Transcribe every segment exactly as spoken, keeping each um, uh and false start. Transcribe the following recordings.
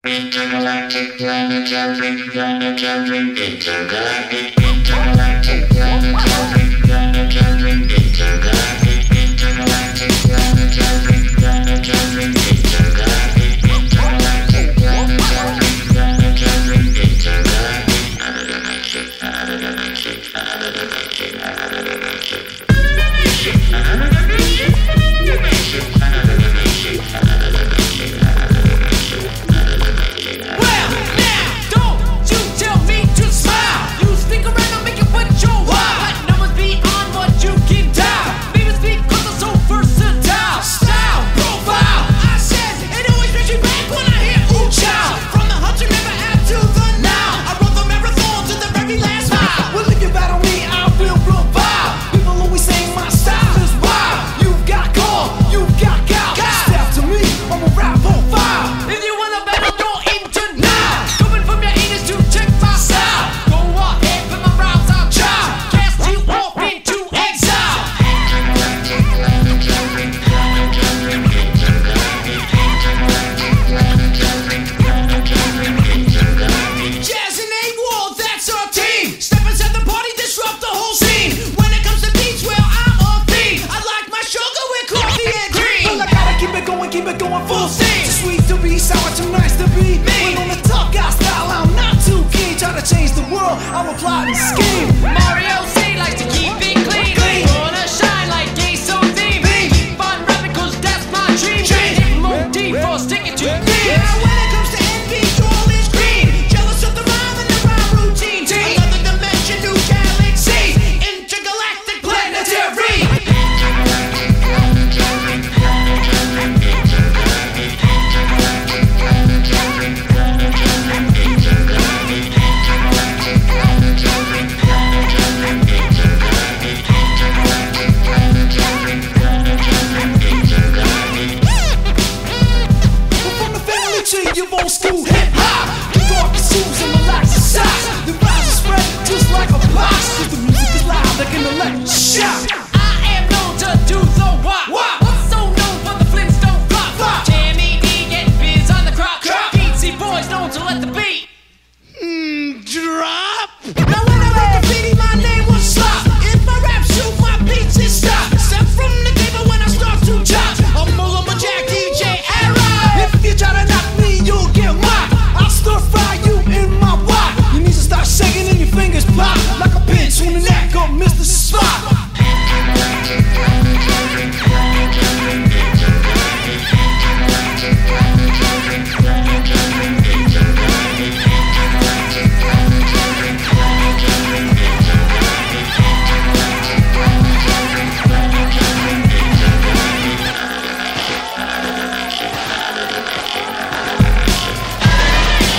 Intergalactic planetary, planetary, intergalactic, intergalactic, planetary, planetary, intergalactic, intergalactic, planetary, planetary, intergalactic, intergalactic, planetary, planetary, intergalactic. Out of the matrix, out of the matrix, out of the matrix, out of the matrix. Out of the matrix, the matrix, out of the matrix, out of the matrix, out of the matrix. Well, now, don't you tell me to smile. You speak around and make it what you want. Let numbers beyond what you can dial. Maybe speak cause I'm so versatile. Style, profile, I said, it always brings me back when I hear ooh child. From the hunter never out to the now. I run the marathon to the very last mile. Well, if you battle me, I will revive. People always say my style is wild. You've got call, you've got gal. Step to me, I'm a rap on fire. If you wanna battle, you're into now. Coming from your anus to check my style. Go ahead, put my rhymes out, child. Cast you off into exile. Intergalactic, planetary, planetary, intergalactic, intergalactic, planetary, planetary, intergalactic. Jazz and A-Wall, that's our team. Step inside the party, disrupt the whole scene. When it comes to beats, well, I'm on theme. I like my sugar with coffee and cream. Well, I gotta keep it going, keep it going full steam. Too sweet to be sour, too nice to be me. When on the tough guy style, I'm not too keen. Try to change the world, I'm a plotting scheme. Mario C likes to keep it clean. Clean. Wanna shine like gay so theme. Keep on rapping cause that's my dream. Hit motif for sticking to me. Now when it comes to envy, all is green. Jealous of the rhyme and the rhyme routine. Another dimension, new galaxy. Intergalactic planetary. Intergalactic, planetary, planetary, intergalactic, intergalactic, planetary, planetary, intergalactic, intergalactic, planetary, planetary, intergalactic, intergalactic, planetary, planetary, intergalactic. We're from the family tree, you old school hip hop. You thought the shoes and relax the socks. The rhymes are spread just like a box. Cause the music is loud like an electric shock. I am known to do the wop. What's so known for the Flintstone flop? Flop. Jammy D getting biz on the crop. Crop. Beatsy boys known to let the beat mm, drop. Now when I make graffiti, my name was Slop. If my rap shoot, my beats is stop. Step from the table when I start to chop. I'm Mullah Jack, D J Era. If you try to knock me, you'll get mocked. I'll stir fry you in my wok. Your knees will start shaking and your fingers pop like a pinch on the neck of Mister Spock. Intergalactic, planetary, planetary, intergalactic, intergalactic, planetary, planetary, intergalactic, intergalactic, planetary, planetary, intergalactic, intergalactic, planetary, planetary, intergalactic. Out of the matrix, out of the matrix, out of the matrix.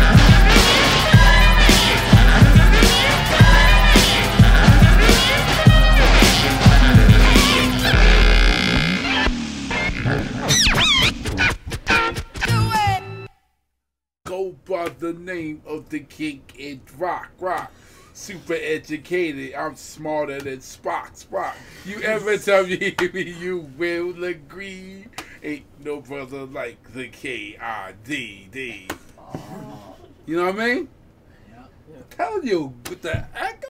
Go by the name of the king in rock, rock. Super educated, I'm smarter than Spock, Spock. You ever tell me you will agree? Ain't no brother like the K I D D. You know what I mean? I'm telling you, with the echo.